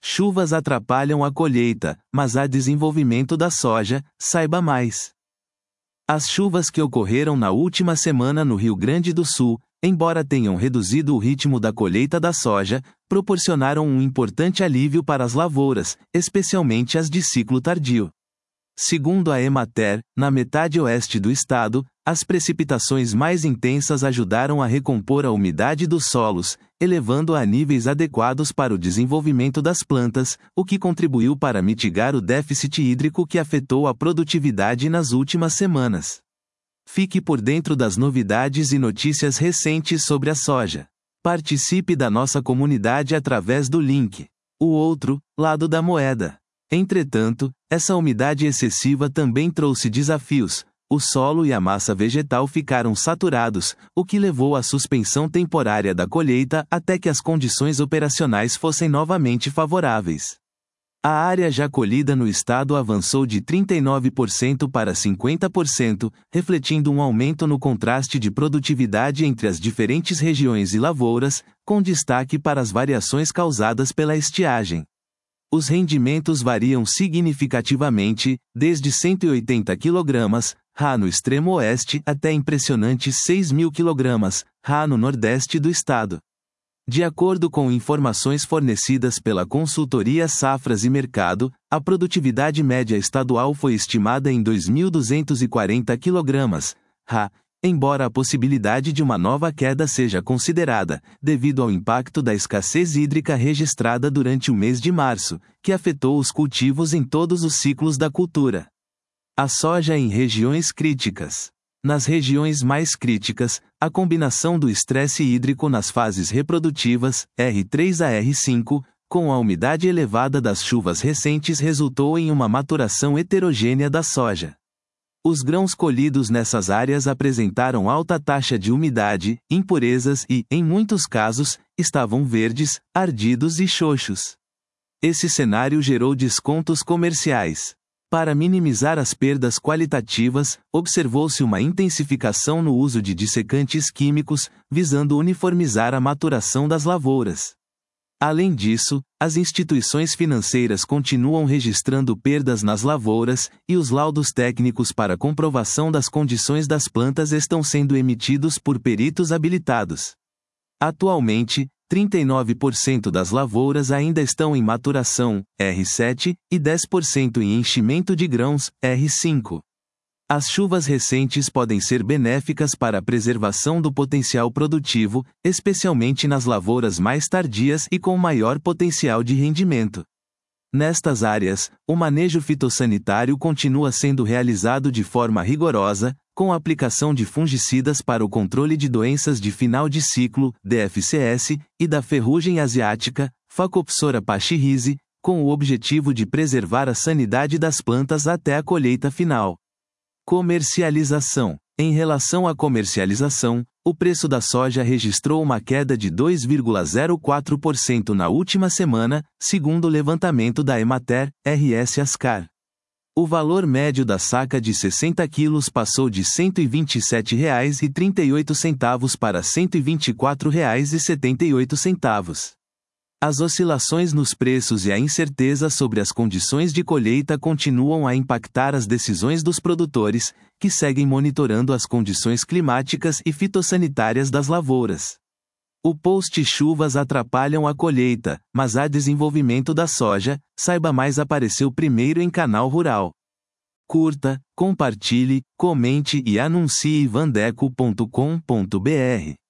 Chuvas atrapalham a colheita, mas há desenvolvimento da soja, saiba mais. As chuvas que ocorreram na última semana no Rio Grande do Sul, embora tenham reduzido o ritmo da colheita da soja, proporcionaram um importante alívio para as lavouras, especialmente as de ciclo tardio. Segundo a Emater, na metade oeste do estado, as precipitações mais intensas ajudaram a recompor a umidade dos solos, elevando-a a níveis adequados para o desenvolvimento das plantas, o que contribuiu para mitigar o déficit hídrico que afetou a produtividade nas últimas semanas. Fique por dentro das novidades e notícias recentes sobre a soja. Participe da nossa comunidade através do link. O outro lado da moeda. Entretanto, essa umidade excessiva também trouxe desafios. O solo e a massa vegetal ficaram saturados, o que levou à suspensão temporária da colheita até que as condições operacionais fossem novamente favoráveis. A área já colhida no estado avançou de 39% para 50%, refletindo um aumento no contraste de produtividade entre as diferentes regiões e lavouras, com destaque para as variações causadas pela estiagem. Os rendimentos variam significativamente, desde 180 kg, RA no extremo oeste, até impressionantes 6.000 kg, RA no nordeste do estado. De acordo com informações fornecidas pela consultoria Safras e Mercado, a produtividade média estadual foi estimada em 2.240 kg, RA, embora a possibilidade de uma nova queda seja considerada, devido ao impacto da escassez hídrica registrada durante o mês de março, que afetou os cultivos em todos os ciclos da cultura. A soja em regiões críticas. Nas regiões mais críticas, a combinação do estresse hídrico nas fases reprodutivas, R3 a R5, com a umidade elevada das chuvas recentes resultou em uma maturação heterogênea da soja. Os grãos colhidos nessas áreas apresentaram alta taxa de umidade, impurezas e, em muitos casos, estavam verdes, ardidos e xoxos. Esse cenário gerou descontos comerciais. Para minimizar as perdas qualitativas, observou-se uma intensificação no uso de dissecantes químicos, visando uniformizar a maturação das lavouras. Além disso, as instituições financeiras continuam registrando perdas nas lavouras, e os laudos técnicos para comprovação das condições das plantas estão sendo emitidos por peritos habilitados. Atualmente, 39% das lavouras ainda estão em maturação, R7, e 10% em enchimento de grãos, R5. As chuvas recentes podem ser benéficas para a preservação do potencial produtivo, especialmente nas lavouras mais tardias e com maior potencial de rendimento. Nestas áreas, o manejo fitossanitário continua sendo realizado de forma rigorosa, com a aplicação de fungicidas para o controle de doenças de final de ciclo, DFCS, e da ferrugem asiática, Phacopsora pachyrhizae, com o objetivo de preservar a sanidade das plantas até a colheita final. Comercialização. Em relação à comercialização, o preço da soja registrou uma queda de 2,04% na última semana, segundo o levantamento da Emater, RS Ascar. O valor médio da saca de 60 quilos passou de R$ 127,38 para R$ 124,78. As oscilações nos preços e a incerteza sobre as condições de colheita continuam a impactar as decisões dos produtores, que seguem monitorando as condições climáticas e fitossanitárias das lavouras. O post chuvas atrapalham a colheita, mas há desenvolvimento da soja, saiba mais apareceu primeiro em Canal Rural. Curta, compartilhe, comente e anuncie vandeco.com.br.